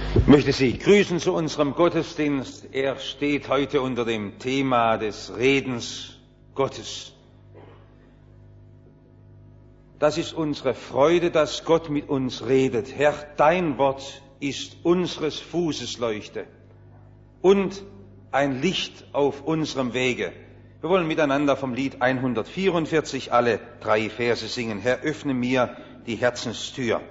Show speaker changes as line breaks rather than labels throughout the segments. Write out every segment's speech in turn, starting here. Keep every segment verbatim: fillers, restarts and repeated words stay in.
Ich möchte Sie grüßen zu unserem Gottesdienst. Er steht heute unter dem Thema des Redens Gottes. Das ist unsere Freude, dass Gott mit uns redet. Herr, dein Wort ist unseres Fußes Leuchte und ein Licht auf unserem Wege. Wir wollen miteinander vom Lied hundertvierundvierzig alle drei Verse singen. Herr, öffne mir die Herzenstür.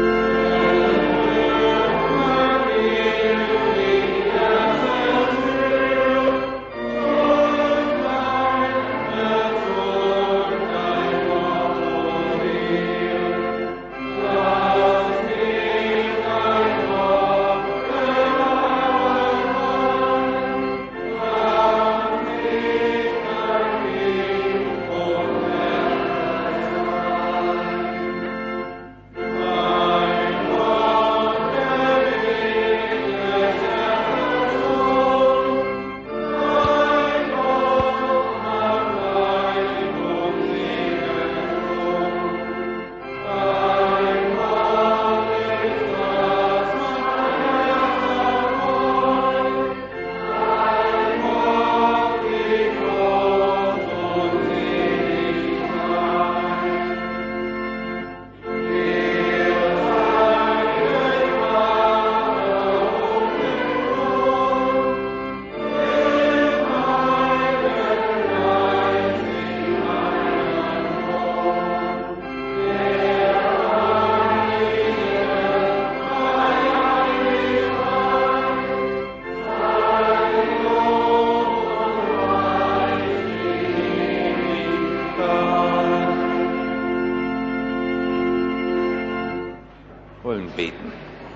Beten.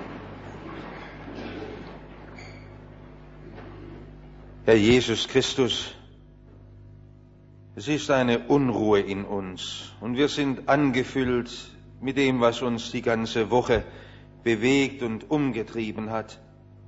Herr Jesus Christus, es ist eine Unruhe in uns und wir sind angefüllt mit dem, was uns die ganze Woche bewegt und umgetrieben hat.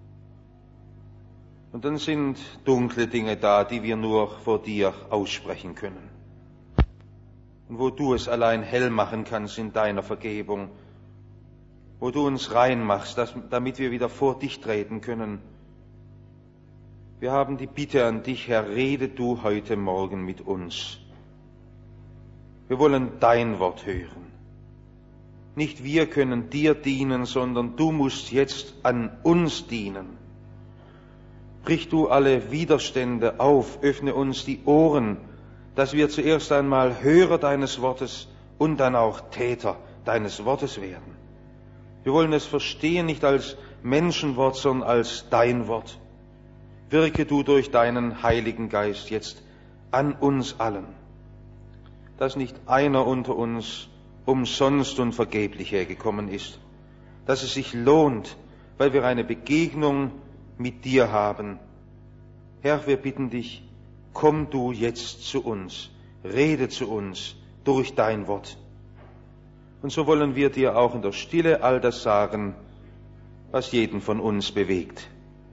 Und dann sind dunkle Dinge da, die wir nur vor dir aussprechen können. Und wo du es allein hell machen kannst in deiner Vergebung, wo du uns rein machst, dass, damit wir wieder vor dich treten können. Wir haben die Bitte an dich, Herr, rede du heute Morgen mit uns. Wir wollen dein Wort hören. Nicht wir können dir dienen, sondern du musst jetzt an uns dienen. Brich du alle Widerstände auf, öffne uns die Ohren, dass wir zuerst einmal Hörer deines Wortes und dann auch Täter deines Wortes werden. Wir wollen es verstehen, nicht als Menschenwort, sondern als dein Wort. Wirke du durch deinen Heiligen Geist jetzt an uns allen, dass nicht einer unter uns umsonst und vergeblich hergekommen ist, dass es sich lohnt, weil wir eine Begegnung mit dir haben. Herr, wir bitten dich, komm du jetzt zu uns, rede zu uns durch dein Wort. Und so wollen wir dir auch in der Stille all das sagen, was jeden von uns bewegt.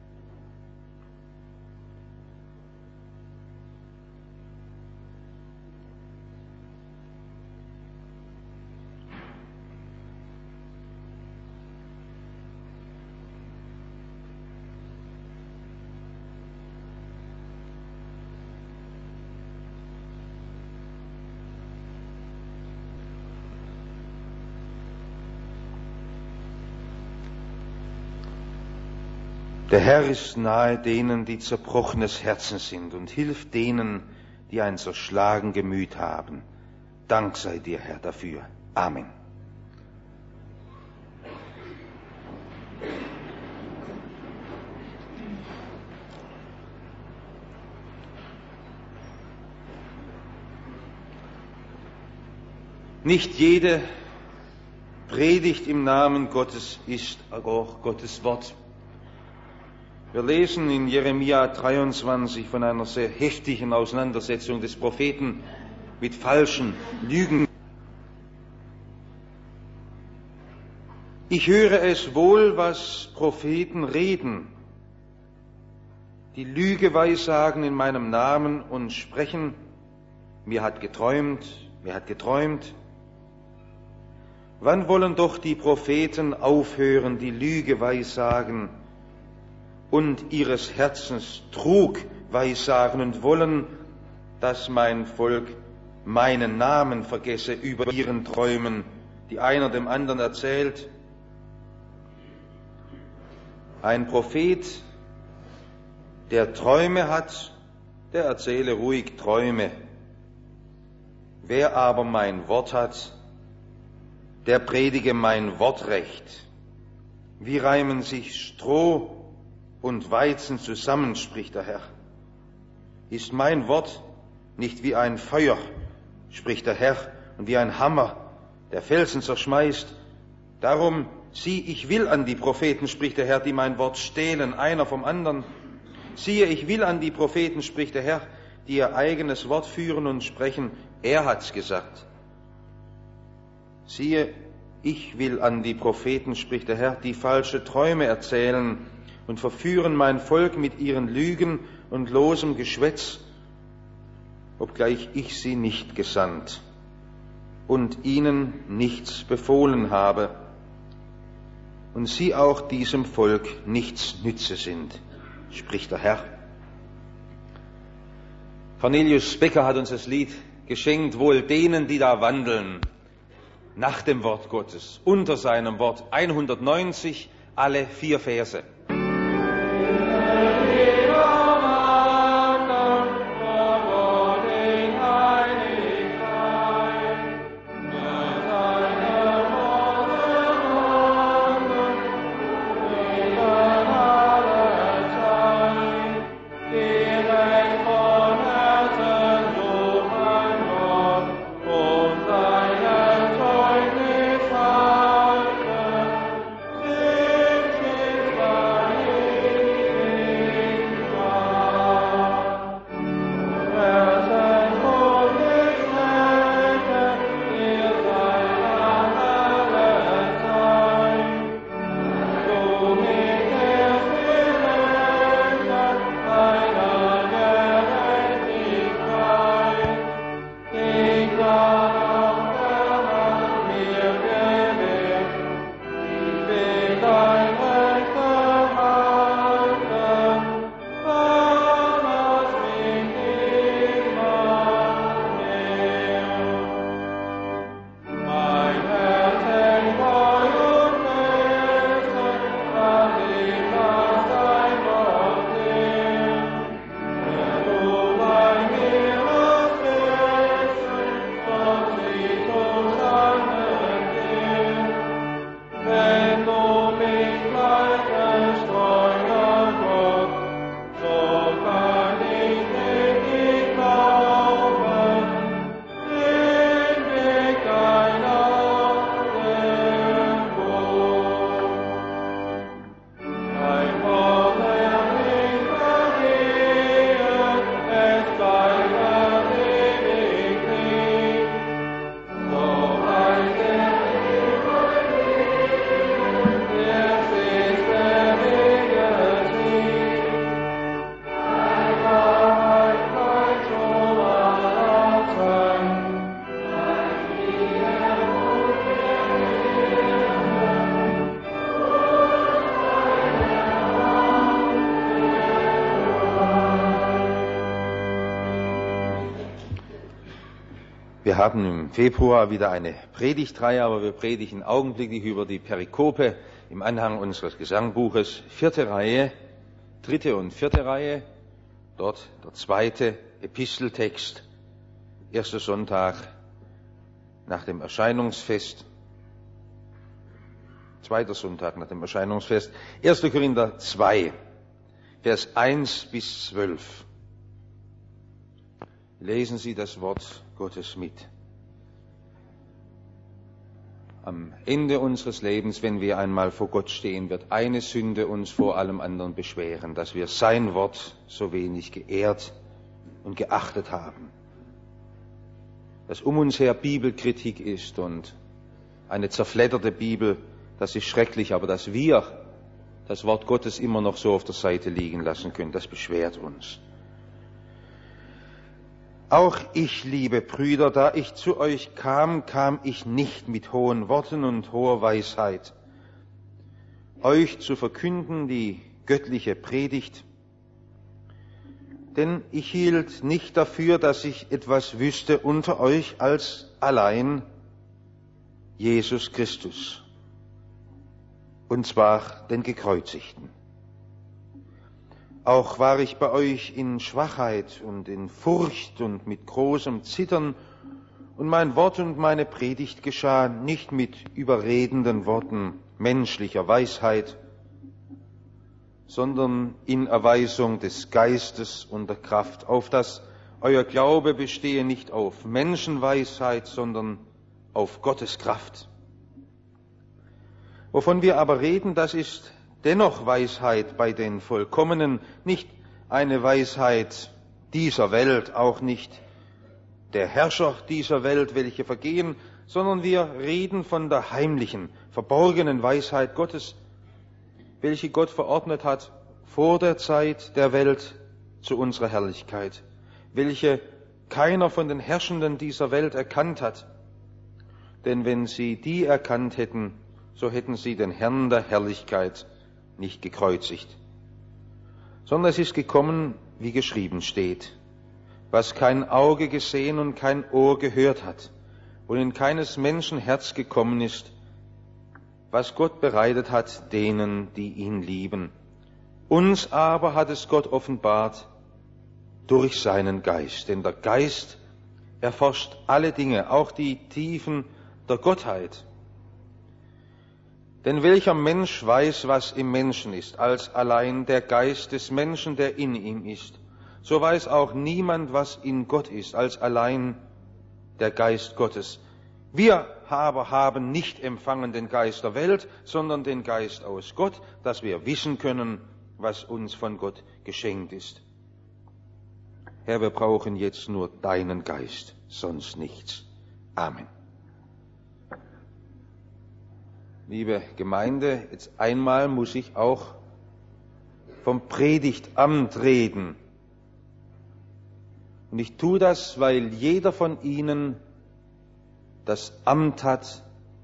Der Herr ist nahe denen, die zerbrochenes Herzen sind, und hilft denen, die ein zerschlagen Gemüt haben. Dank sei dir, Herr, dafür. Amen. Nicht jede Predigt im Namen Gottes ist auch Gottes Wort. Wir lesen in Jeremia dreiundzwanzig von einer sehr heftigen Auseinandersetzung des Propheten mit falschen Lügen. Ich höre es wohl, was Propheten reden, die Lüge weissagen in meinem Namen und sprechen, mir hat geträumt, mir hat geträumt. Wann wollen doch die Propheten aufhören, die Lüge weissagen und ihres Herzens Trug weissagen und wollen, dass mein Volk meinen Namen vergesse über ihren Träumen, die einer dem anderen erzählt? Ein Prophet, der Träume hat, der erzähle ruhig Träume. Wer aber mein Wort hat, der predige mein Wortrecht. Wie reimen sich Stroh und Weizen zusammen, spricht der Herr. Ist mein Wort nicht wie ein Feuer, spricht der Herr, und wie ein Hammer, der Felsen zerschmeißt? Darum, sieh, ich will an die Propheten, spricht der Herr, die mein Wort stehlen, einer vom anderen. Siehe, ich will an die Propheten, spricht der Herr, die ihr eigenes Wort führen und sprechen, er hat's gesagt. Siehe, ich will an die Propheten, spricht der Herr, die falsche Träume erzählen und verführen mein Volk mit ihren Lügen und losem Geschwätz, obgleich ich sie nicht gesandt und ihnen nichts befohlen habe und sie auch diesem Volk nichts nütze sind, spricht der Herr. Cornelius Becker hat uns das Lied geschenkt, wohl denen, die da wandeln, nach dem Wort Gottes, unter seinem Wort, hundertneunzig, alle vier Verse. Wir haben im Februar wieder eine Predigtreihe, aber wir predigen augenblicklich über die Perikope im Anhang unseres Gesangbuches. Vierte Reihe, dritte und vierte Reihe, dort der zweite Episteltext, erster Sonntag nach dem Erscheinungsfest, zweiter Sonntag nach dem Erscheinungsfest, erster Korinther zwei, Vers eins bis zwölf. Lesen Sie das Wort Gottes mit. Am Ende unseres Lebens, wenn wir einmal vor Gott stehen, wird eine Sünde uns vor allem anderen beschweren, dass wir sein Wort so wenig geehrt und geachtet haben. Dass um uns her Bibelkritik ist und eine zerfledderte Bibel, das ist schrecklich, aber dass wir das Wort Gottes immer noch so auf der Seite liegen lassen können, das beschwert uns. Auch ich, liebe Brüder, da ich zu euch kam, kam ich nicht mit hohen Worten und hoher Weisheit, euch zu verkünden die göttliche Predigt. Denn ich hielt nicht dafür, dass ich etwas wüsste unter euch als allein Jesus Christus, und zwar den Gekreuzigten. Auch war ich bei euch in Schwachheit und in Furcht und mit großem Zittern, und mein Wort und meine Predigt geschah nicht mit überredenden Worten menschlicher Weisheit, sondern in Erweisung des Geistes und der Kraft, auf dass euer Glaube bestehe nicht auf Menschenweisheit, sondern auf Gottes Kraft. Wovon wir aber reden, das ist dennoch Weisheit bei den Vollkommenen, nicht eine Weisheit dieser Welt, auch nicht der Herrscher dieser Welt, welche vergehen, sondern wir reden von der heimlichen, verborgenen Weisheit Gottes, welche Gott verordnet hat vor der Zeit der Welt zu unserer Herrlichkeit, welche keiner von den Herrschenden dieser Welt erkannt hat. Denn wenn sie die erkannt hätten, so hätten sie den Herrn der Herrlichkeit nicht gekreuzigt. Sondern es ist gekommen, wie geschrieben steht, was kein Auge gesehen und kein Ohr gehört hat und in keines Menschen Herz gekommen ist, was Gott bereitet hat denen, die ihn lieben. Uns aber hat es Gott offenbart durch seinen Geist. Denn der Geist erforscht alle Dinge, auch die Tiefen der Gottheit. Denn welcher Mensch weiß, was im Menschen ist, als allein der Geist des Menschen, der in ihm ist? So weiß auch niemand, was in Gott ist, als allein der Geist Gottes. Wir aber haben nicht empfangen den Geist der Welt, sondern den Geist aus Gott, dass wir wissen können, was uns von Gott geschenkt ist. Herr, wir brauchen jetzt nur deinen Geist, sonst nichts. Amen. Liebe Gemeinde, jetzt einmal muss ich auch vom Predigtamt reden. Und ich tue das, weil jeder von Ihnen das Amt hat,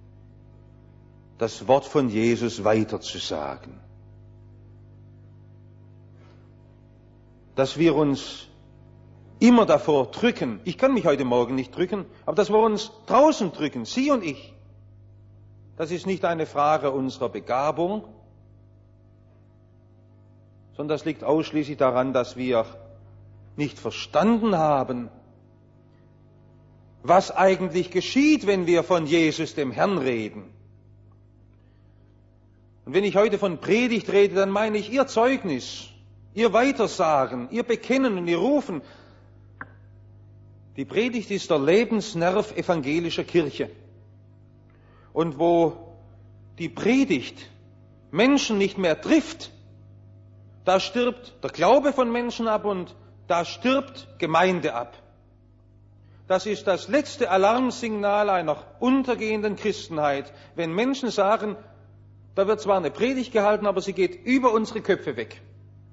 das Wort von Jesus weiterzusagen. Dass wir uns immer davor drücken, ich kann mich heute Morgen nicht drücken, aber dass wir uns draußen drücken, Sie und ich, das ist nicht eine Frage unserer Begabung, sondern das liegt ausschließlich daran, dass wir nicht verstanden haben, was eigentlich geschieht, wenn wir von Jesus, dem Herrn, reden. Und wenn ich heute von Predigt rede, dann meine ich Ihr Zeugnis, Ihr Weitersagen, Ihr Bekennen und Ihr Rufen. Die Predigt ist der Lebensnerv evangelischer Kirche. Und wo die Predigt Menschen nicht mehr trifft, da stirbt der Glaube von Menschen ab und da stirbt Gemeinde ab. Das ist das letzte Alarmsignal einer untergehenden Christenheit, wenn Menschen sagen, da wird zwar eine Predigt gehalten, aber sie geht über unsere Köpfe weg.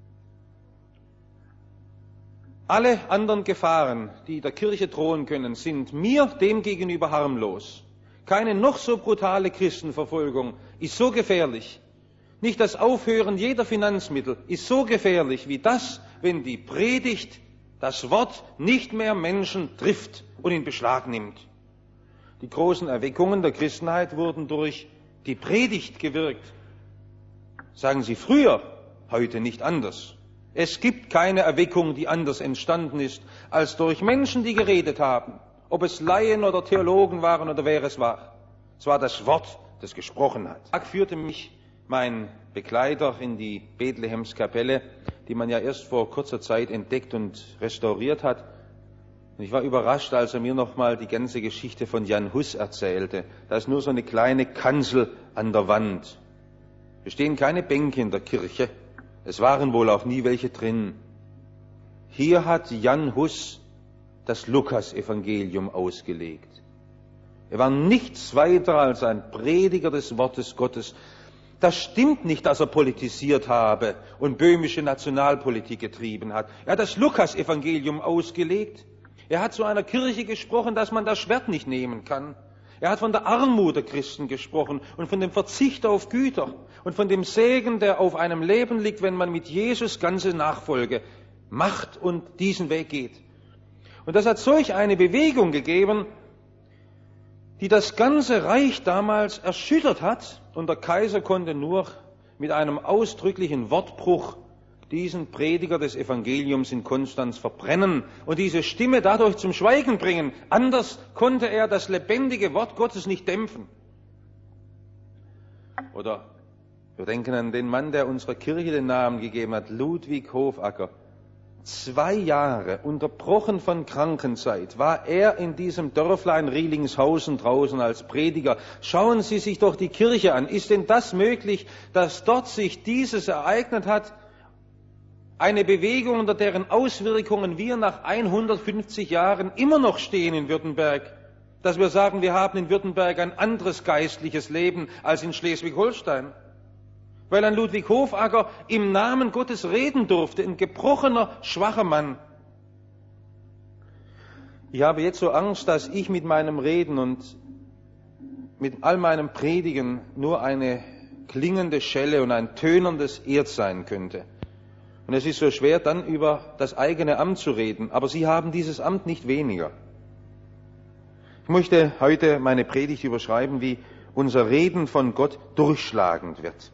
Alle anderen Gefahren, die der Kirche drohen können, sind mir demgegenüber harmlos. Keine noch so brutale Christenverfolgung ist so gefährlich. Nicht das Aufhören jeder Finanzmittel ist so gefährlich wie das, wenn die Predigt, das Wort, nicht mehr Menschen trifft und in Beschlag nimmt. Die großen Erweckungen der Christenheit wurden durch die Predigt gewirkt. Sagen Sie früher, heute nicht anders. Es gibt keine Erweckung, die anders entstanden ist, als durch Menschen, die geredet haben. Ob es Laien oder Theologen waren oder wer es war. Es war das Wort, das gesprochen hat. Da führte mich mein Begleiter in die Bethlehemskapelle, die man ja erst vor kurzer Zeit entdeckt und restauriert hat. Und ich war überrascht, als er mir nochmal die ganze Geschichte von Jan Hus erzählte. Da ist nur so eine kleine Kanzel an der Wand. Es stehen keine Bänke in der Kirche. Es waren wohl auch nie welche drin. Hier hat Jan Hus das Lukas-Evangelium ausgelegt. Er war nichts weiter als ein Prediger des Wortes Gottes. Das stimmt nicht, dass er politisiert habe und böhmische Nationalpolitik getrieben hat. Er hat das Lukas-Evangelium ausgelegt. Er hat zu einer Kirche gesprochen, dass man das Schwert nicht nehmen kann. Er hat von der Armut der Christen gesprochen und von dem Verzicht auf Güter und von dem Segen, der auf einem Leben liegt, wenn man mit Jesus ganze Nachfolge macht und diesen Weg geht. Und das hat solch eine Bewegung gegeben, die das ganze Reich damals erschüttert hat, und der Kaiser konnte nur mit einem ausdrücklichen Wortbruch diesen Prediger des Evangeliums in Konstanz verbrennen und diese Stimme dadurch zum Schweigen bringen. Anders konnte er das lebendige Wort Gottes nicht dämpfen. Oder wir denken an den Mann, der unserer Kirche den Namen gegeben hat, Ludwig Hofacker. Zwei Jahre, unterbrochen von Krankenzeit, war er in diesem Dörflein Rielingshausen draußen als Prediger. Schauen Sie sich doch die Kirche an. Ist denn das möglich, dass dort sich dieses ereignet hat? Eine Bewegung, unter deren Auswirkungen wir nach hundertfünfzig Jahren immer noch stehen in Württemberg. Dass wir sagen, wir haben in Württemberg ein anderes geistliches Leben als in Schleswig-Holstein. Weil ein Ludwig Hofacker im Namen Gottes reden durfte, ein gebrochener, schwacher Mann. Ich habe jetzt so Angst, dass ich mit meinem Reden und mit all meinem Predigen nur eine klingende Schelle und ein tönerndes Erz sein könnte. Und es ist so schwer, dann über das eigene Amt zu reden. Aber Sie haben dieses Amt nicht weniger. Ich möchte heute meine Predigt überschreiben, wie unser Reden von Gott durchschlagend wird.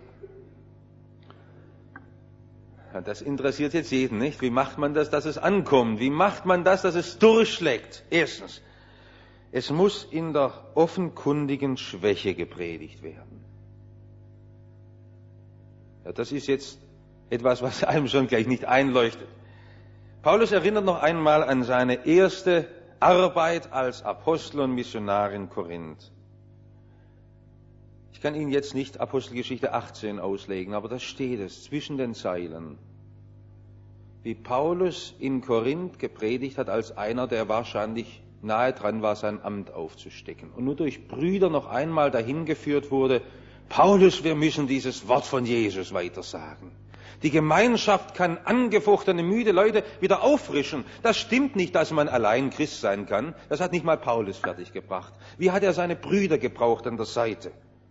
Ja, das interessiert jetzt jeden, nicht? Wie macht man das, dass es ankommt? Wie macht man das, dass es durchschlägt? Erstens, es muss in der offenkundigen Schwäche gepredigt werden. Ja, das ist jetzt etwas, was einem schon gleich nicht einleuchtet. Paulus erinnert noch einmal an seine erste Arbeit als Apostel und Missionar in Korinth. Ich kann Ihnen jetzt nicht Apostelgeschichte achtzehn auslegen, aber da steht es zwischen den Zeilen. Wie Paulus in Korinth gepredigt hat als einer, der wahrscheinlich nahe dran war, sein Amt aufzustecken. Und nur durch Brüder noch einmal dahin geführt wurde, Paulus, wir müssen dieses Wort von Jesus weitersagen. Die Gemeinschaft kann angefochtene, müde Leute wieder auffrischen. Das stimmt nicht, dass man allein Christ sein kann. Das hat nicht mal Paulus fertiggebracht. Wie hat er seine Brüder gebraucht an der Seite?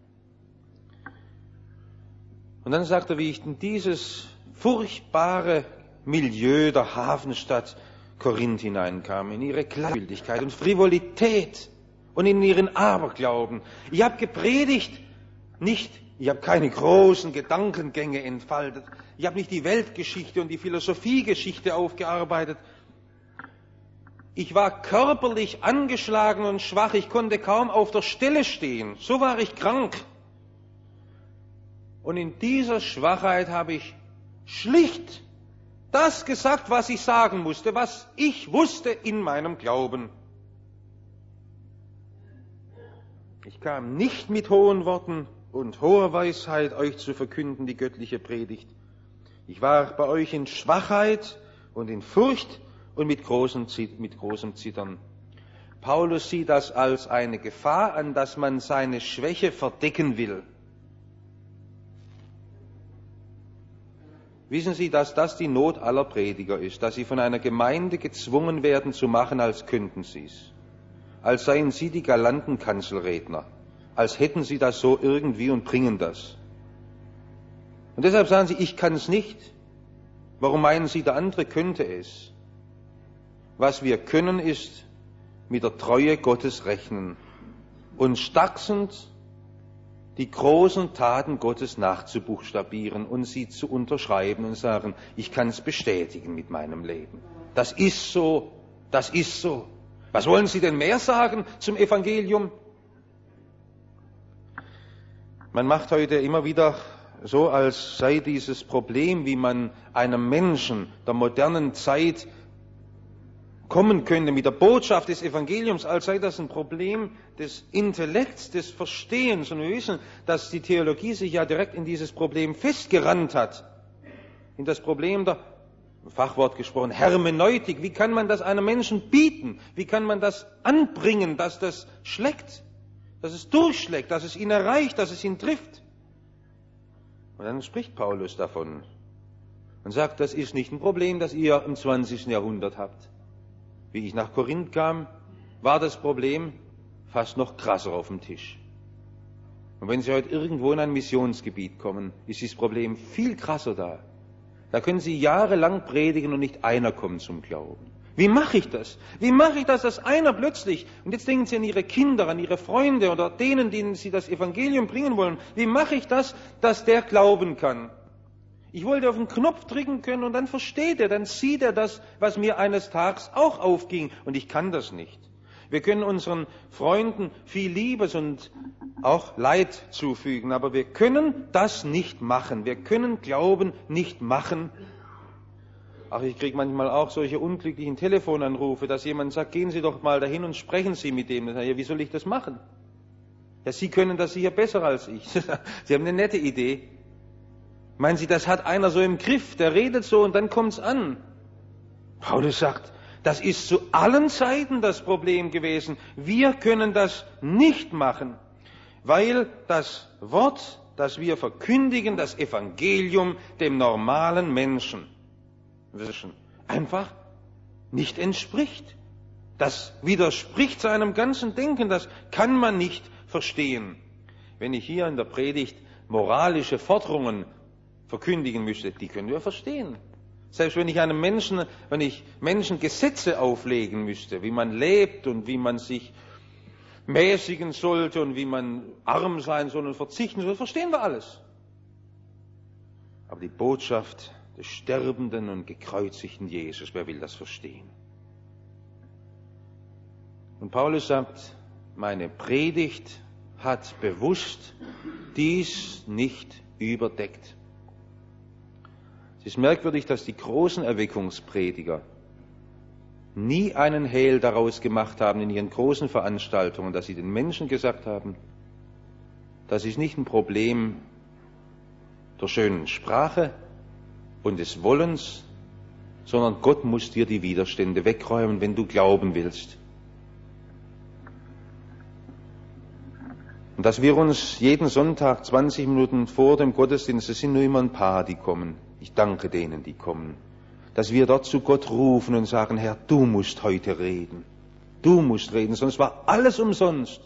Und dann sagt er, wie ich in dieses furchtbare Milieu der Hafenstadt Korinth hineinkam, in ihre Gleichgültigkeit und Frivolität und in ihren Aberglauben. Ich habe gepredigt, nicht, ich habe keine großen Gedankengänge entfaltet. Ich habe nicht die Weltgeschichte und die Philosophiegeschichte aufgearbeitet. Ich war körperlich angeschlagen und schwach. Ich konnte kaum auf der Stelle stehen. So war ich krank. Und in dieser Schwachheit habe ich schlicht das gesagt, was ich sagen musste, was ich wusste in meinem Glauben. Ich kam nicht mit hohen Worten und hoher Weisheit, euch zu verkünden, die göttliche Predigt. Ich war bei euch in Schwachheit und in Furcht und mit großem, mit großem Zittern. Paulus sieht das als eine Gefahr an, dass man seine Schwäche verdecken will. Wissen Sie, dass das die Not aller Prediger ist, dass sie von einer Gemeinde gezwungen werden zu machen, als könnten sie es. Als seien sie die galanten Kanzelredner. Als hätten sie das so irgendwie und bringen das. Und deshalb sagen sie, ich kann es nicht. Warum meinen Sie, der andere könnte es? Was wir können, ist mit der Treue Gottes rechnen und stachsend die großen Taten Gottes nachzubuchstabieren und sie zu unterschreiben und sagen, ich kann es bestätigen mit meinem Leben. Das ist so, das ist so. Was wollen Sie denn mehr sagen zum Evangelium? Man macht heute immer wieder so, als sei dieses Problem, wie man einem Menschen der modernen Zeit kommen könnte mit der Botschaft des Evangeliums, als sei das ein Problem des Intellekts, des Verstehens. Und wir wissen, dass die Theologie sich ja direkt in dieses Problem festgerannt hat. In das Problem der, Fachwort gesprochen, Hermeneutik. Wie kann man das einem Menschen bieten? Wie kann man das anbringen, dass das schlägt? Dass es durchschlägt, dass es ihn erreicht, dass es ihn trifft. Und dann spricht Paulus davon und sagt, das ist nicht ein Problem, das ihr im zwanzigsten Jahrhundert habt. Wie ich nach Korinth kam, war das Problem fast noch krasser auf dem Tisch. Und wenn Sie heute irgendwo in ein Missionsgebiet kommen, ist das Problem viel krasser da. Da können Sie jahrelang predigen und nicht einer kommt zum Glauben. Wie mache ich das? Wie mache ich das, dass einer plötzlich, und jetzt denken Sie an Ihre Kinder, an Ihre Freunde oder denen, denen Sie das Evangelium bringen wollen, wie mache ich das, dass der glauben kann? Ich wollte auf den Knopf drücken können und dann versteht er, dann sieht er das, was mir eines Tages auch aufging. Und ich kann das nicht. Wir können unseren Freunden viel Liebes und auch Leid zufügen, aber wir können das nicht machen. Wir können Glauben nicht machen. Ach, ich kriege manchmal auch solche unglücklichen Telefonanrufe, dass jemand sagt, gehen Sie doch mal dahin und sprechen Sie mit dem. Ja, wie soll ich das machen? Ja, Sie können das sicher besser als ich. Sie haben eine nette Idee. Meinen Sie, das hat einer so im Griff, der redet so und dann kommt's an. Paulus sagt, das ist zu allen Zeiten das Problem gewesen. Wir können das nicht machen, weil das Wort, das wir verkündigen, das Evangelium dem normalen Menschen einfach nicht entspricht. Das widerspricht seinem ganzen Denken, das kann man nicht verstehen. Wenn ich hier in der Predigt moralische Forderungen verkündigen müsste, die können wir verstehen. Selbst wenn ich einem Menschen, wenn ich Menschen Gesetze auflegen müsste, wie man lebt und wie man sich mäßigen sollte und wie man arm sein soll und verzichten soll, verstehen wir alles. Aber die Botschaft des sterbenden und gekreuzigten Jesus, wer will das verstehen? Und Paulus sagt, meine Predigt hat bewusst dies nicht überdeckt. Es ist merkwürdig, dass die großen Erweckungsprediger nie einen Hehl daraus gemacht haben in ihren großen Veranstaltungen, dass sie den Menschen gesagt haben, das ist nicht ein Problem der schönen Sprache und des Wollens, sondern Gott muss dir die Widerstände wegräumen, wenn du glauben willst. Und dass wir uns jeden Sonntag zwanzig Minuten vor dem Gottesdienst, es sind nur immer ein paar, die kommen, ich danke denen, die kommen, dass wir dort zu Gott rufen und sagen, Herr, du musst heute reden, du musst reden, sonst war alles umsonst.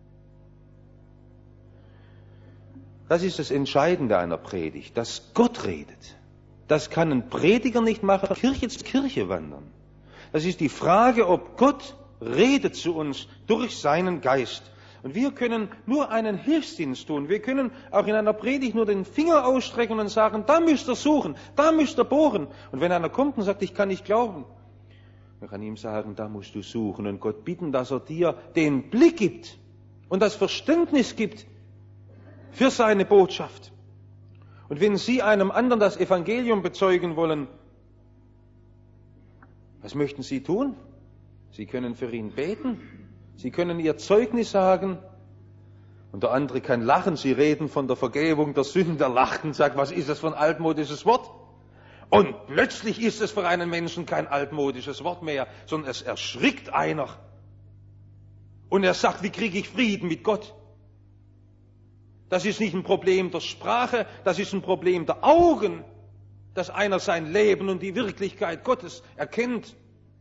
Das ist das Entscheidende einer Predigt, dass Gott redet. Das kann ein Prediger nicht machen, Kirche zu Kirche wandern. Das ist die Frage, ob Gott redet zu uns durch seinen Geist. Und wir können nur einen Hilfsdienst tun. Wir können auch in einer Predigt nur den Finger ausstrecken und sagen, da müsst ihr suchen, da müsst ihr bohren. Und wenn einer kommt und sagt, ich kann nicht glauben, dann kann ich ihm sagen, da musst du suchen und Gott bitten, dass er dir den Blick gibt und das Verständnis gibt für seine Botschaft. Und wenn Sie einem anderen das Evangelium bezeugen wollen, was möchten Sie tun? Sie können für ihn beten. Sie können ihr Zeugnis sagen und der andere kann lachen. Sie reden von der Vergebung der Sünden, der lacht und sagt, was ist das für ein altmodisches Wort? Und plötzlich ist es für einen Menschen kein altmodisches Wort mehr, sondern es erschrickt einer. Und er sagt, wie kriege ich Frieden mit Gott? Das ist nicht ein Problem der Sprache, das ist ein Problem der Augen, dass einer sein Leben und die Wirklichkeit Gottes erkennt.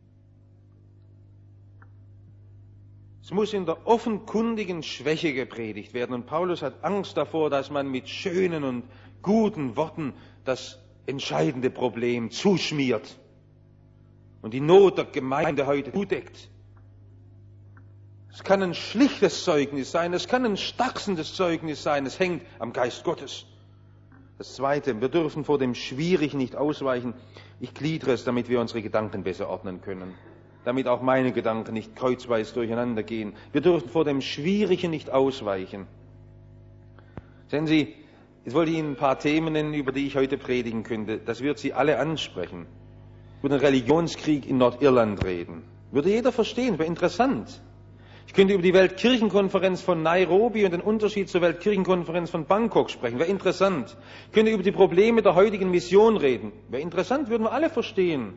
Es muss in der offenkundigen Schwäche gepredigt werden. Und Paulus hat Angst davor, dass man mit schönen und guten Worten das entscheidende Problem zuschmiert und die Not der Gemeinde heute zudeckt. Es kann ein schlichtes Zeugnis sein, es kann ein stachsendes Zeugnis sein, es hängt am Geist Gottes. Das Zweite, wir dürfen vor dem Schwierigen nicht ausweichen. Ich gliedere es, damit wir unsere Gedanken besser ordnen können. Damit auch meine Gedanken nicht kreuzweise durcheinander gehen. Wir dürfen vor dem Schwierigen nicht ausweichen. Sehen Sie, jetzt wollte ich Ihnen ein paar Themen nennen, über die ich heute predigen könnte. Das wird Sie alle ansprechen. Ich würde einen Religionskrieg in Nordirland reden. Würde jeder verstehen, wäre interessant. Ich könnte über die Weltkirchenkonferenz von Nairobi und den Unterschied zur Weltkirchenkonferenz von Bangkok sprechen. Wäre interessant. Ich könnte über die Probleme der heutigen Mission reden. Wäre interessant, würden wir alle verstehen.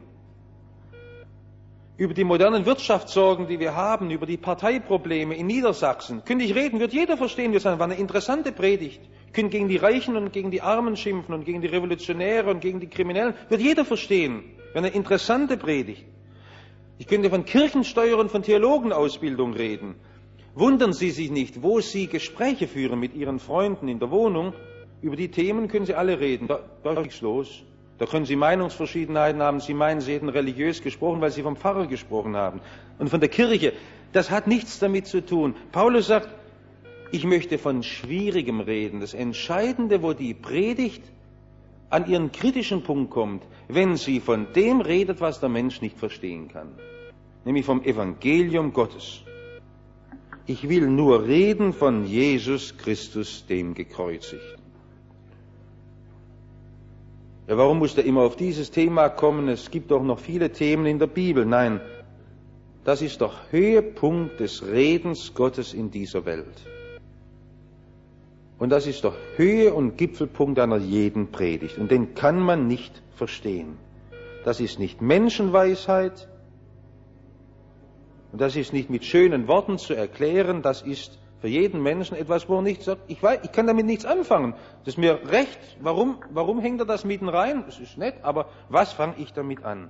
Über die modernen Wirtschaftssorgen, die wir haben, über die Parteiprobleme in Niedersachsen. Könnte ich reden, wird jeder verstehen. Wir sagen, war eine interessante Predigt. Ich könnte gegen die Reichen und gegen die Armen schimpfen und gegen die Revolutionäre und gegen die Kriminellen. Wird jeder verstehen. Wäre eine interessante Predigt. Ich könnte von Kirchensteuer und von Theologenausbildung reden. Wundern Sie sich nicht, wo Sie Gespräche führen mit Ihren Freunden in der Wohnung. Über die Themen können Sie alle reden. Da, da ist nichts los. Da können Sie Meinungsverschiedenheiten haben. Sie meinen, Sie hätten religiös gesprochen, weil Sie vom Pfarrer gesprochen haben. Und von der Kirche. Das hat nichts damit zu tun. Paulus sagt, ich möchte von Schwierigem reden. Das Entscheidende, wo die Predigt an ihren kritischen Punkt kommt, wenn sie von dem redet, was der Mensch nicht verstehen kann. Nämlich vom Evangelium Gottes. Ich will nur reden von Jesus Christus, dem Gekreuzigten. Ja, warum muss er immer auf dieses Thema kommen? Es gibt doch noch viele Themen in der Bibel. Nein, das ist der Höhepunkt des Redens Gottes in dieser Welt. Und das ist der Höhe- und Gipfelpunkt einer jeden Predigt. Und den kann man nicht verstehen. Das ist nicht Menschenweisheit. Und das ist nicht mit schönen Worten zu erklären. Das ist für jeden Menschen etwas, wo er nicht sagt, ich weiß, ich kann damit nichts anfangen. Das ist mir recht. Warum, warum hängt er das mitten rein? Das ist nett, aber was fange ich damit an?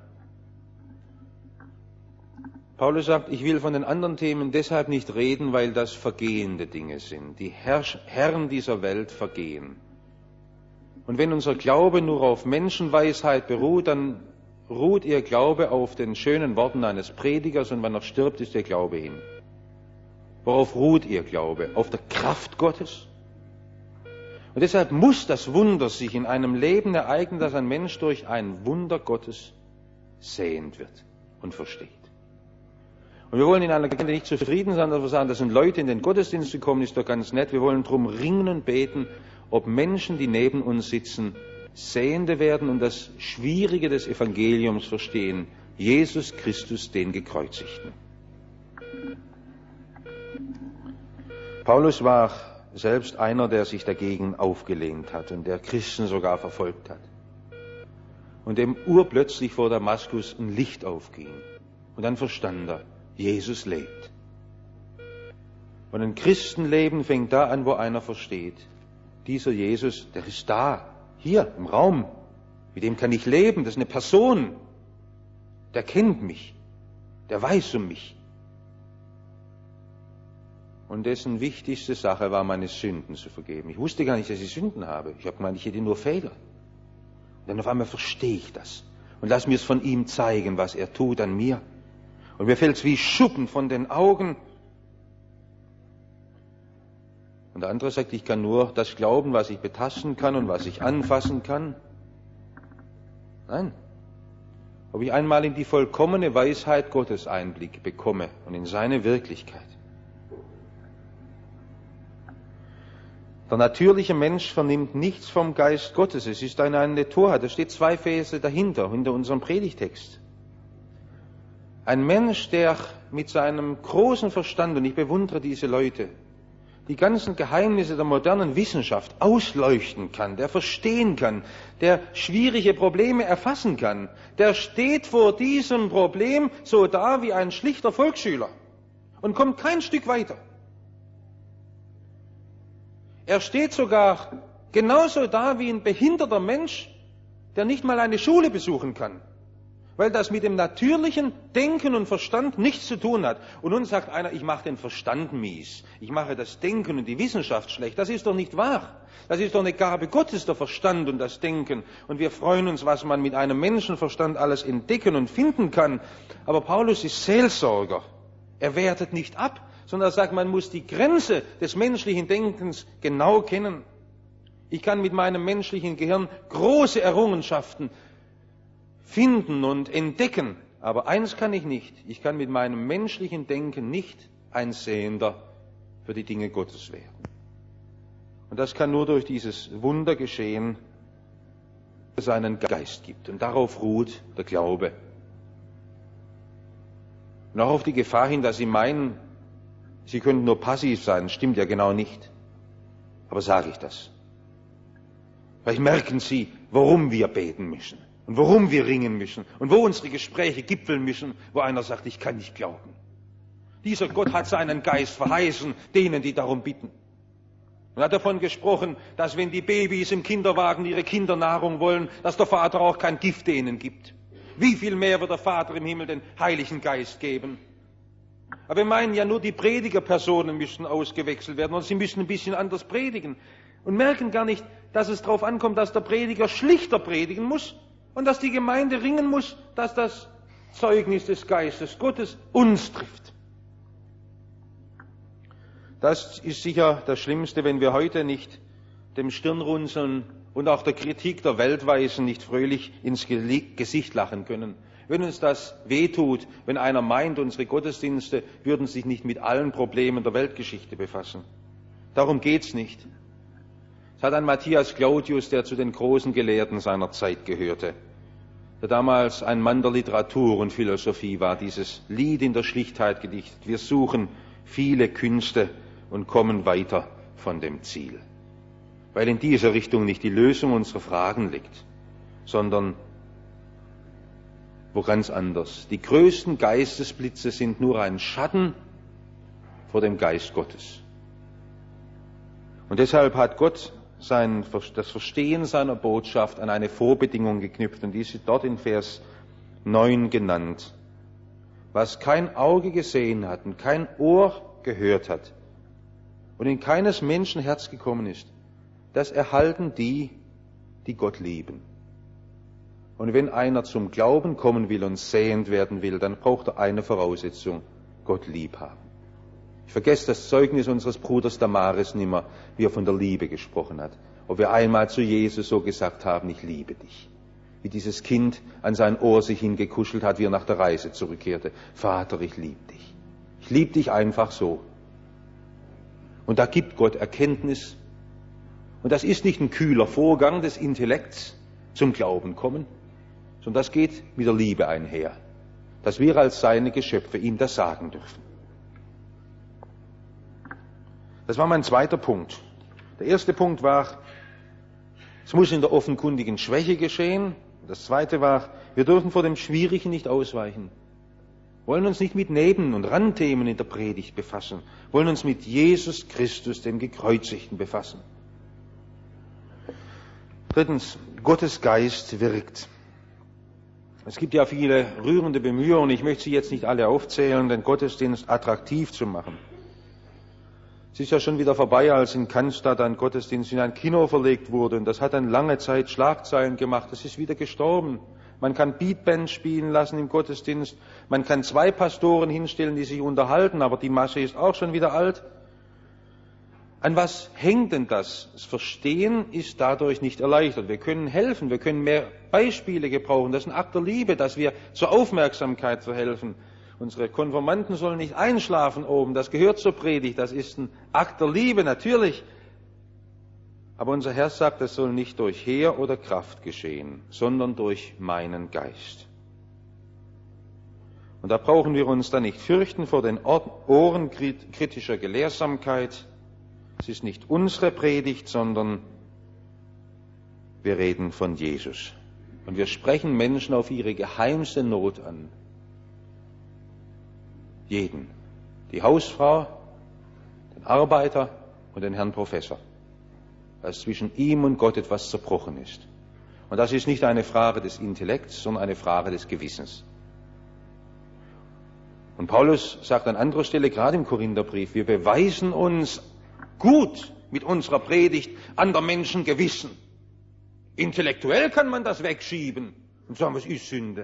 Paulus sagt, ich will von den anderen Themen deshalb nicht reden, weil das vergehende Dinge sind. Die Herr- Herren dieser Welt vergehen. Und wenn unser Glaube nur auf Menschenweisheit beruht, dann ruht ihr Glaube auf den schönen Worten eines Predigers und wenn er stirbt, ist der Glaube hin. Worauf ruht ihr Glaube? Auf der Kraft Gottes? Und deshalb muss das Wunder sich in einem Leben ereignen, dass ein Mensch durch ein Wunder Gottes sehend wird und versteht. Und wir wollen in einer Gemeinde nicht zufrieden sein, dass wir sagen, das sind Leute in den Gottesdienst gekommen, ist doch ganz nett. Wir wollen drum ringen und beten, ob Menschen, die neben uns sitzen, Sehende werden und das Schwierige des Evangeliums verstehen. Jesus Christus, den Gekreuzigten. Paulus war selbst einer, der sich dagegen aufgelehnt hat und der Christen sogar verfolgt hat. Und dem urplötzlich vor Damaskus ein Licht aufging. Und dann verstand er, Jesus lebt. Und ein Christenleben fängt da an, wo einer versteht. Dieser Jesus, der ist da, hier im Raum. Mit dem kann ich leben, das ist eine Person. Der kennt mich, der weiß um mich. Und dessen wichtigste Sache war, meine Sünden zu vergeben. Ich wusste gar nicht, dass ich Sünden habe. Ich habe gemeint, ich hätte nur Fehler. Und dann auf einmal verstehe ich das. Und lass mir es von ihm zeigen, was er tut an mir. Und mir fällt es wie Schuppen von den Augen. Und der andere sagt, ich kann nur das glauben, was ich betasten kann und was ich anfassen kann. Nein. Ob ich einmal in die vollkommene Weisheit Gottes Einblick bekomme und in seine Wirklichkeit. Der natürliche Mensch vernimmt nichts vom Geist Gottes. Es ist eine, eine Torheit. Da steht zwei Verse dahinter, hinter unserem Predigtext. Ein Mensch, der mit seinem großen Verstand, und ich bewundere diese Leute, die ganzen Geheimnisse der modernen Wissenschaft ausleuchten kann, der verstehen kann, der schwierige Probleme erfassen kann, der steht vor diesem Problem so da wie ein schlichter Volksschüler und kommt kein Stück weiter. Er steht sogar genauso da wie ein behinderter Mensch, der nicht mal eine Schule besuchen kann, weil das mit dem natürlichen Denken und Verstand nichts zu tun hat. Und nun sagt einer, ich mache den Verstand mies, ich mache das Denken und die Wissenschaft schlecht. Das ist doch nicht wahr. Das ist doch eine Gabe Gottes, der Verstand und das Denken. Und wir freuen uns, was man mit einem Menschenverstand alles entdecken und finden kann. Aber Paulus ist Seelsorger. Er wertet nicht ab, sondern er sagt, man muss die Grenze des menschlichen Denkens genau kennen. Ich kann mit meinem menschlichen Gehirn große Errungenschaften finden und entdecken, aber eins kann ich nicht. Ich kann mit meinem menschlichen Denken nicht ein Sehender für die Dinge Gottes werden. Und das kann nur durch dieses Wunder geschehen, das einen Geist gibt. Und darauf ruht der Glaube. Und auch auf die Gefahr hin, dass Sie meinen, Sie könnten nur passiv sein, stimmt ja genau nicht. Aber sage ich das? Vielleicht merken Sie, warum wir beten müssen und warum wir ringen müssen und wo unsere Gespräche gipfeln müssen, wo einer sagt, ich kann nicht glauben. Dieser Gott hat seinen Geist verheißen, denen, die darum bitten. Und hat davon gesprochen, dass wenn die Babys im Kinderwagen ihre Kindernahrung wollen, dass der Vater auch kein Gift denen gibt. Wie viel mehr wird der Vater im Himmel den Heiligen Geist geben? Aber wir meinen ja nur, die Predigerpersonen müssen ausgewechselt werden oder sie müssen ein bisschen anders predigen und merken gar nicht, dass es darauf ankommt, dass der Prediger schlichter predigen muss und dass die Gemeinde ringen muss, dass das Zeugnis des Geistes Gottes uns trifft. Das ist sicher das Schlimmste, wenn wir heute nicht dem Stirnrunzeln und auch der Kritik der Weltweisen nicht fröhlich ins Gesicht lachen können. Wenn uns das wehtut, wenn einer meint, unsere Gottesdienste würden sich nicht mit allen Problemen der Weltgeschichte befassen. Darum geht's nicht. Es hat ein Matthias Claudius, der zu den großen Gelehrten seiner Zeit gehörte, der damals ein Mann der Literatur und Philosophie war, dieses Lied in der Schlichtheit gedichtet. Wir suchen viele Künste und kommen weiter von dem Ziel. Weil in dieser Richtung nicht die Lösung unserer Fragen liegt, sondern wo ganz anders. Die größten Geistesblitze sind nur ein Schatten vor dem Geist Gottes. Und deshalb hat Gott sein, das Verstehen seiner Botschaft an eine Vorbedingung geknüpft, und die ist dort in Vers neun genannt. Was kein Auge gesehen hat und kein Ohr gehört hat und in keines Menschen Herz gekommen ist, das erhalten die, die Gott lieben. Und wenn einer zum Glauben kommen will und sehend werden will, dann braucht er eine Voraussetzung: Gott lieb haben. Ich vergesse das Zeugnis unseres Bruders Damaris nimmer, wie er von der Liebe gesprochen hat. Ob wir einmal zu Jesus so gesagt haben: Ich liebe dich. Wie dieses Kind an sein Ohr sich hingekuschelt hat, wie er nach der Reise zurückkehrte. Vater, ich liebe dich. Ich liebe dich einfach so. Und da gibt Gott Erkenntnis. Und das ist nicht ein kühler Vorgang des Intellekts zum Glauben kommen, sondern das geht mit der Liebe einher, dass wir als seine Geschöpfe ihm das sagen dürfen. Das war mein zweiter Punkt. Der erste Punkt war, es muss in der offenkundigen Schwäche geschehen. Das zweite war, wir dürfen vor dem Schwierigen nicht ausweichen. Wollen uns nicht mit Neben- und Randthemen in der Predigt befassen, wollen uns mit Jesus Christus, dem Gekreuzigten, befassen. Drittens, Gottes Geist wirkt. Es gibt ja viele rührende Bemühungen, ich möchte sie jetzt nicht alle aufzählen, den Gottesdienst attraktiv zu machen. Es ist ja schon wieder vorbei, als in Cannstatt ein Gottesdienst in ein Kino verlegt wurde, und das hat dann lange Zeit Schlagzeilen gemacht. Das ist wieder gestorben. Man kann Beatband spielen lassen im Gottesdienst, man kann zwei Pastoren hinstellen, die sich unterhalten, aber die Masse ist auch schon wieder alt. An was hängt denn das? Das Verstehen ist dadurch nicht erleichtert. Wir können helfen, wir können mehr Beispiele gebrauchen. Das ist ein Akt der Liebe, dass wir zur Aufmerksamkeit verhelfen. Unsere Konfirmanden sollen nicht einschlafen oben, das gehört zur Predigt, das ist ein Akt der Liebe, natürlich. Aber unser Herr sagt, das soll nicht durch Heer oder Kraft geschehen, sondern durch meinen Geist. Und da brauchen wir uns dann nicht fürchten vor den Ohren kritischer Gelehrsamkeit. Es ist nicht unsere Predigt, sondern wir reden von Jesus. Und wir sprechen Menschen auf ihre geheimste Not an. Jeden. Die Hausfrau, den Arbeiter und den Herrn Professor. Dass zwischen ihm und Gott etwas zerbrochen ist. Und das ist nicht eine Frage des Intellekts, sondern eine Frage des Gewissens. Und Paulus sagt an anderer Stelle, gerade im Korintherbrief, wir beweisen uns gut mit unserer Predigt an der Menschen Gewissen. Intellektuell kann man das wegschieben und sagen, was ist Sünde?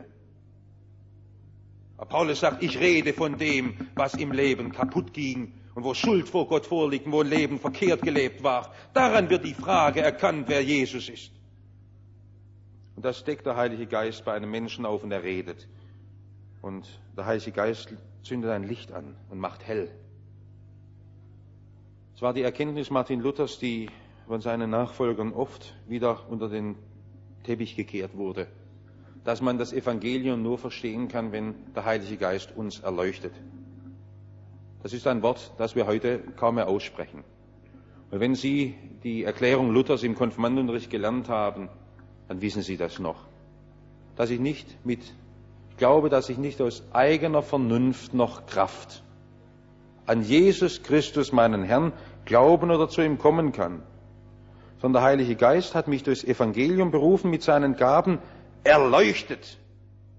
Aber Paulus sagt, ich rede von dem, was im Leben kaputt ging und wo Schuld vor Gott vorliegt und wo ein Leben verkehrt gelebt war. Daran wird die Frage erkannt, wer Jesus ist. Und das deckt der Heilige Geist bei einem Menschen auf und er redet. Und der Heilige Geist zündet ein Licht an und macht hell. Es war die Erkenntnis Martin Luthers, die von seinen Nachfolgern oft wieder unter den Teppich gekehrt wurde, dass man das Evangelium nur verstehen kann, wenn der Heilige Geist uns erleuchtet. Das ist ein Wort, das wir heute kaum mehr aussprechen. Und wenn Sie die Erklärung Luthers im Konfirmandenunterricht gelernt haben, dann wissen Sie das noch. Dass ich nicht mit, ich glaube, dass ich nicht aus eigener Vernunft noch Kraft an Jesus Christus, meinen Herrn, glauben oder zu ihm kommen kann. Sondern der Heilige Geist hat mich durchs Evangelium berufen, mit seinen Gaben erleuchtet.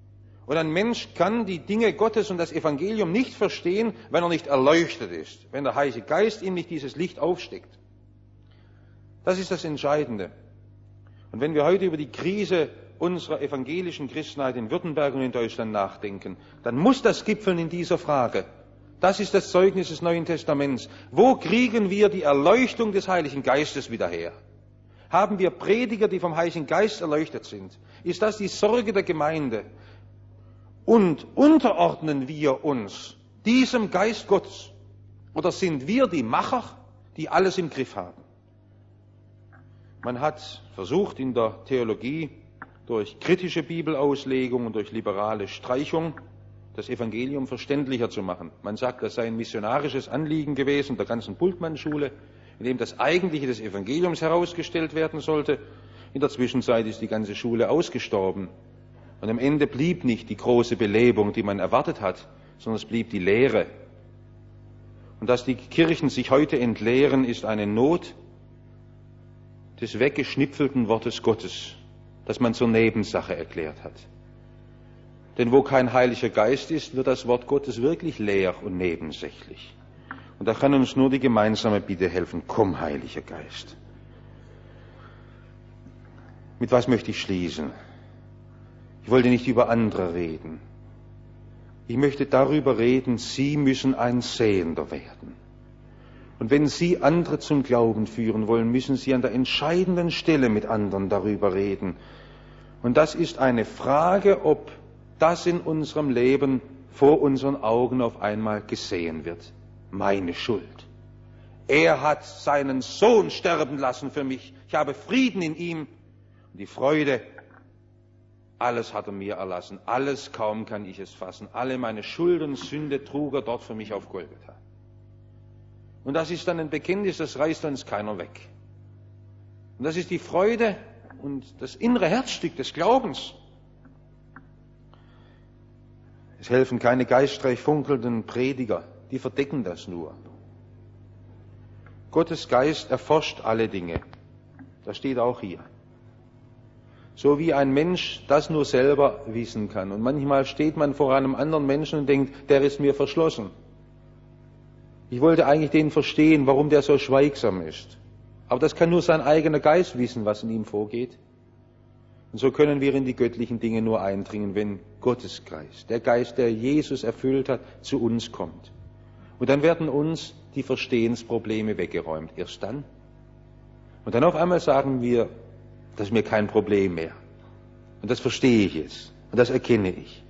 Und ein Mensch kann die Dinge Gottes und das Evangelium nicht verstehen, wenn er nicht erleuchtet ist, wenn der Heilige Geist ihm nicht dieses Licht aufsteckt. Das ist das Entscheidende. Und wenn wir heute über die Krise unserer evangelischen Christenheit in Württemberg und in Deutschland nachdenken, dann muss das gipfeln in dieser Frage. Das ist das Zeugnis des Neuen Testaments. Wo kriegen wir die Erleuchtung des Heiligen Geistes wieder her? Haben wir Prediger, die vom Heiligen Geist erleuchtet sind? Ist das die Sorge der Gemeinde? Und unterordnen wir uns diesem Geist Gottes? Oder sind wir die Macher, die alles im Griff haben? Man hat versucht in der Theologie durch kritische Bibelauslegung und durch liberale Streichung das Evangelium verständlicher zu machen. Man sagt, das sei ein missionarisches Anliegen gewesen der ganzen Bultmann-Schule, in dem das Eigentliche des Evangeliums herausgestellt werden sollte. In der Zwischenzeit ist die ganze Schule ausgestorben. Und am Ende blieb nicht die große Belebung, die man erwartet hat, sondern es blieb die Lehre. Und dass die Kirchen sich heute entleeren, ist eine Not des weggeschnipfelten Wortes Gottes, das man zur Nebensache erklärt hat. Denn wo kein Heiliger Geist ist, wird das Wort Gottes wirklich leer und nebensächlich. Und da kann uns nur die gemeinsame Bitte helfen: Komm, Heiliger Geist. Mit was möchte ich schließen? Ich wollte nicht über andere reden. Ich möchte darüber reden, Sie müssen ein Sehender werden. Und wenn Sie andere zum Glauben führen wollen, müssen Sie an der entscheidenden Stelle mit anderen darüber reden. Und das ist eine Frage, ob das in unserem Leben vor unseren Augen auf einmal gesehen wird. Meine Schuld. Er hat seinen Sohn sterben lassen für mich. Ich habe Frieden in ihm und die Freude. Alles hat er mir erlassen. Alles, kaum kann ich es fassen. Alle meine Schuld und Sünde trug er dort für mich auf Golgatha. Und das ist dann ein Bekenntnis, das reißt uns keiner weg. Und das ist die Freude und das innere Herzstück des Glaubens. Es helfen keine geistreich funkelnden Prediger, die verdecken das nur. Gottes Geist erforscht alle Dinge. Das steht auch hier. So wie ein Mensch das nur selber wissen kann. Und manchmal steht man vor einem anderen Menschen und denkt, der ist mir verschlossen. Ich wollte eigentlich den verstehen, warum der so schweigsam ist. Aber das kann nur sein eigener Geist wissen, was in ihm vorgeht. Und so können wir in die göttlichen Dinge nur eindringen, wenn Gottes Geist, der Geist, der Jesus erfüllt hat, zu uns kommt. Und dann werden uns die Verstehensprobleme weggeräumt. Erst dann. Und dann auf einmal sagen wir, das ist mir kein Problem mehr. Und das verstehe ich jetzt. Und das erkenne ich.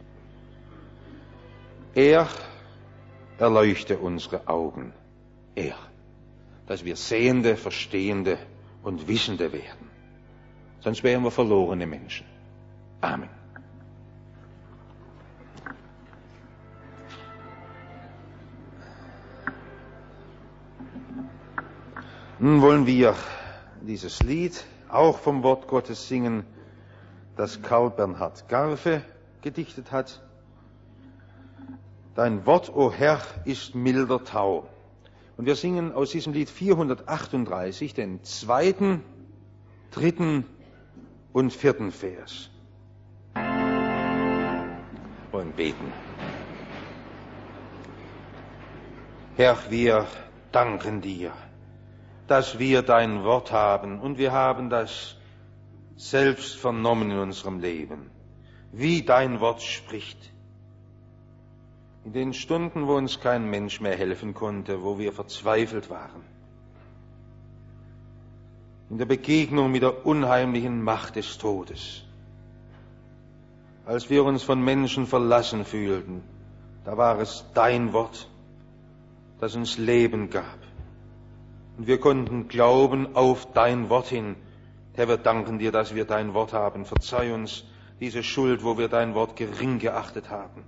Er erleuchte unsere Augen. Er. Dass wir Sehende, Verstehende und Wissende werden. Sonst wären wir verlorene Menschen. Amen. Nun wollen wir dieses Lied auch vom Wort Gottes singen, das Karl Bernhard Garfe gedichtet hat. Dein Wort, o Herr, ist milder Tau. Und wir singen aus diesem Lied vierhundertachtunddreißig den zweiten, dritten und vierten Vers. Wir wollen beten. Herr, wir danken dir, dass wir dein Wort haben und wir haben das selbst vernommen in unserem Leben, wie dein Wort spricht. In den Stunden, wo uns kein Mensch mehr helfen konnte, wo wir verzweifelt waren. In der Begegnung mit der unheimlichen Macht des Todes. Als wir uns von Menschen verlassen fühlten, da war es dein Wort, das uns Leben gab. Und wir konnten glauben auf dein Wort hin. Herr, wir danken dir, dass wir dein Wort haben. Verzeih uns diese Schuld, wo wir dein Wort gering geachtet haben.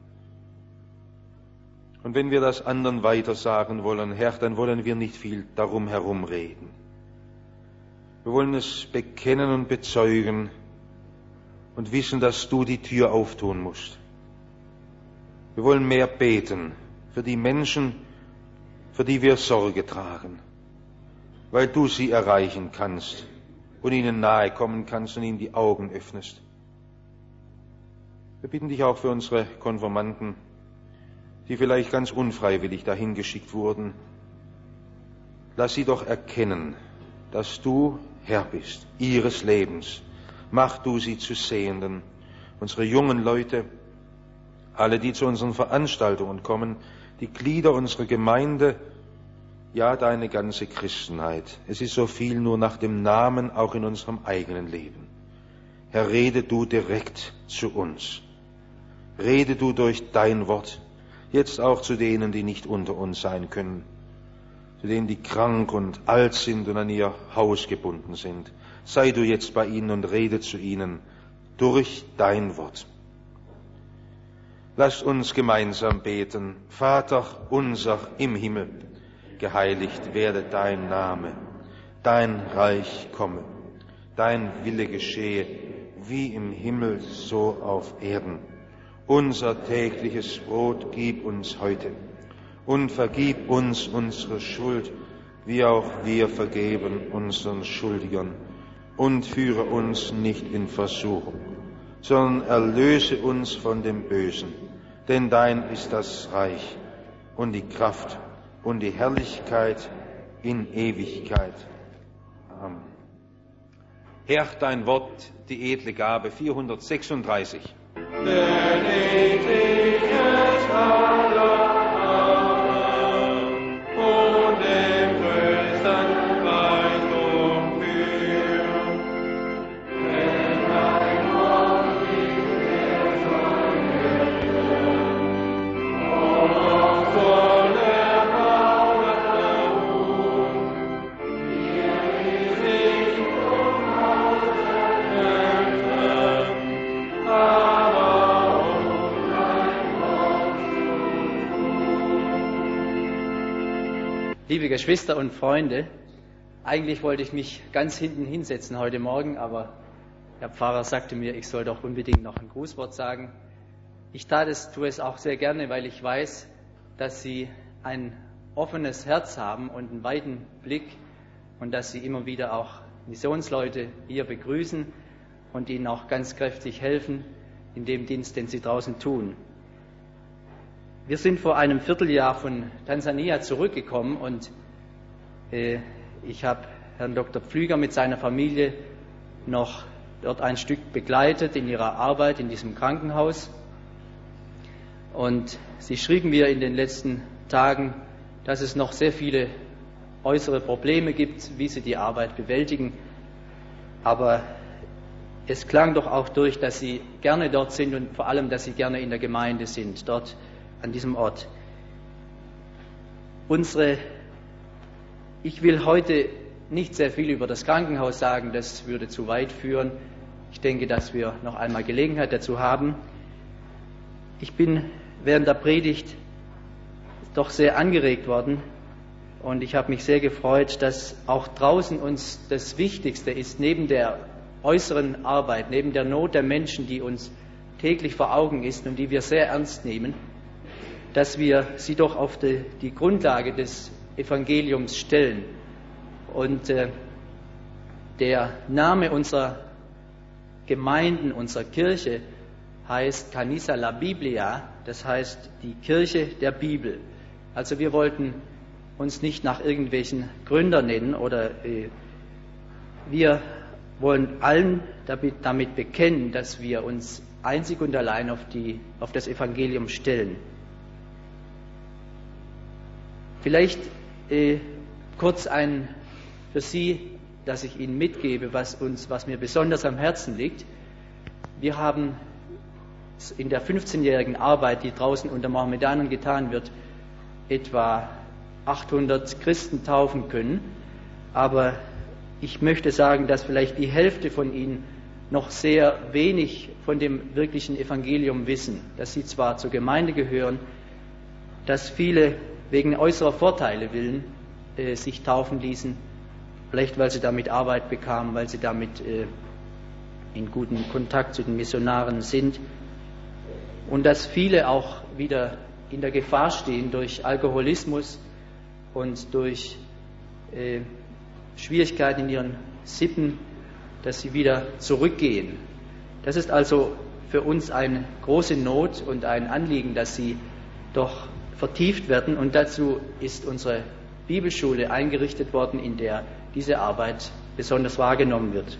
Und wenn wir das anderen weiter sagen wollen, Herr, dann wollen wir nicht viel darum herumreden. Wir wollen es bekennen und bezeugen und wissen, dass du die Tür auftun musst. Wir wollen mehr beten für die Menschen, für die wir Sorge tragen, weil du sie erreichen kannst und ihnen nahe kommen kannst und ihnen die Augen öffnest. Wir bitten dich auch für unsere Konfirmanden, die vielleicht ganz unfreiwillig dahin geschickt wurden. Lass sie doch erkennen, dass du Herr bist, ihres Lebens. Mach du sie zu Sehenden. Unsere jungen Leute, alle, die zu unseren Veranstaltungen kommen, die Glieder unserer Gemeinde, ja, deine ganze Christenheit. Es ist so viel nur nach dem Namen auch in unserem eigenen Leben. Herr, rede du direkt zu uns. Rede du durch dein Wort, jetzt auch zu denen, die nicht unter uns sein können, zu denen, die krank und alt sind und an ihr Haus gebunden sind. Sei du jetzt bei ihnen und rede zu ihnen durch dein Wort. Lasst uns gemeinsam beten. Vater unser im Himmel, geheiligt werde dein Name, dein Reich komme, dein Wille geschehe, wie im Himmel so auf Erden. Unser tägliches Brot gib uns heute und vergib uns unsere Schuld, wie auch wir vergeben unseren Schuldigern. Und führe uns nicht in Versuchung, sondern erlöse uns von dem Bösen. Denn dein ist das Reich und die Kraft und die Herrlichkeit in Ewigkeit. Amen. Herr, dein Wort, die edle Gabe, vierhundertsechsunddreißig.
Denn ewig ist aller Amen, und dem größten Reichtum führt. Denn dein Wort ist der Sonne, und auch soll der Bauer ruhen. Wir ist nicht um Hause helfen, aber um dein Wort zu tun.
Liebe Geschwister und Freunde, eigentlich wollte ich mich ganz hinten hinsetzen heute Morgen, aber der Pfarrer sagte mir, ich soll doch unbedingt noch ein Grußwort sagen. Ich tat es, tue es auch sehr gerne, weil ich weiß, dass Sie ein offenes Herz haben und einen weiten Blick und dass Sie immer wieder auch Missionsleute hier begrüßen und ihnen auch ganz kräftig helfen in dem Dienst, den Sie draußen tun. Wir sind vor einem Vierteljahr von Tansania zurückgekommen und äh, ich habe Herrn Doktor Pflüger mit seiner Familie noch dort ein Stück begleitet in ihrer Arbeit in diesem Krankenhaus. Und sie schrieben mir in den letzten Tagen, dass es noch sehr viele äußere Probleme gibt, wie sie die Arbeit bewältigen. Aber es klang doch auch durch, dass sie gerne dort sind und vor allem, dass sie gerne in der Gemeinde sind, dort an diesem Ort. Unsere, ich will heute nicht sehr viel über das Krankenhaus sagen, das würde zu weit führen. Ich denke, dass wir noch einmal Gelegenheit dazu haben. Ich bin während der Predigt doch sehr angeregt worden und ich habe mich sehr gefreut, dass auch draußen uns das Wichtigste ist, neben der äußeren Arbeit, neben der Not der Menschen, die uns täglich vor Augen ist und die wir sehr ernst nehmen, dass wir sie doch auf die, die Grundlage des Evangeliums stellen. Und äh, der Name unserer Gemeinden, unserer Kirche heißt Canisa la Biblia, das heißt die Kirche der Bibel. Also wir wollten uns nicht nach irgendwelchen Gründern nennen oder äh, wir wollen allen damit, damit bekennen, dass wir uns einzig und allein auf, die, auf das Evangelium stellen. Vielleicht äh, kurz ein für Sie, dass ich Ihnen mitgebe, was, uns, was mir besonders am Herzen liegt. Wir haben in der fünfzehnjährigen Arbeit, die draußen unter Mohammedanern getan wird, etwa achthundert Christen taufen können. Aber ich möchte sagen, dass vielleicht die Hälfte von ihnen noch sehr wenig von dem wirklichen Evangelium wissen. Dass sie zwar zur Gemeinde gehören, dass viele wegen äußerer Vorteile willen äh, sich taufen ließen, vielleicht weil sie damit Arbeit bekamen, weil sie damit äh, in gutem Kontakt zu den Missionaren sind und dass viele auch wieder in der Gefahr stehen durch Alkoholismus und durch äh, Schwierigkeiten in ihren Sippen, dass sie wieder zurückgehen. Das ist also für uns eine große Not und ein Anliegen, dass sie doch vertieft werden. Und dazu ist unsere Bibelschule eingerichtet worden, in der diese Arbeit besonders wahrgenommen wird.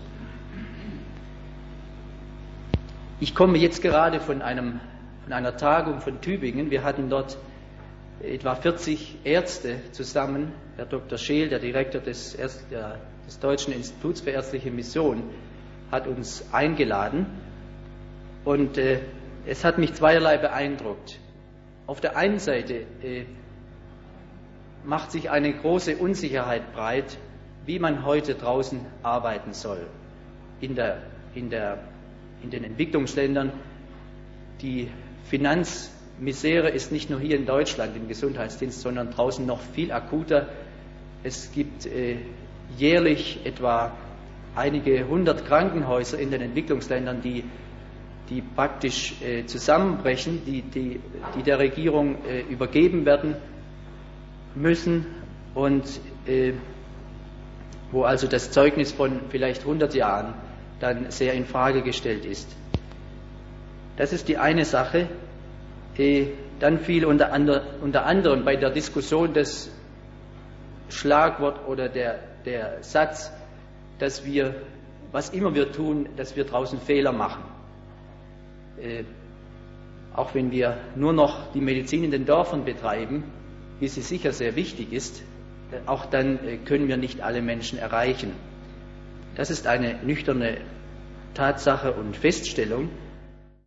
Ich komme jetzt gerade von, einem, von einer Tagung von Tübingen. Wir hatten dort etwa vierzig Ärzte zusammen. Herr Doktor Scheel, der Direktor des, der, des Deutschen Instituts für ärztliche Mission, hat uns eingeladen. Und äh, es hat mich zweierlei beeindruckt. Auf der einen Seite äh, macht sich eine große Unsicherheit breit, wie man heute draußen arbeiten soll. In, der, in, der, in den Entwicklungsländern. Die Finanzmisere ist nicht nur hier in Deutschland im Gesundheitsdienst, sondern draußen noch viel akuter. Es gibt äh, jährlich etwa einige hundert Krankenhäuser in den Entwicklungsländern, die, die praktisch äh, zusammenbrechen, die, die, die der Regierung äh, übergeben werden müssen und äh, wo also das Zeugnis von vielleicht hundert Jahren dann sehr in Frage gestellt ist. Das ist die eine Sache. Äh, dann fiel unter, ander, unter anderem bei der Diskussion das Schlagwort oder der, der Satz, dass wir, was immer wir tun, dass wir draußen Fehler machen. Äh, auch wenn wir nur noch die Medizin in den Dörfern betreiben, wie sie sicher sehr wichtig ist, äh, auch dann äh, können wir nicht alle Menschen erreichen. Das ist eine nüchterne Tatsache und Feststellung.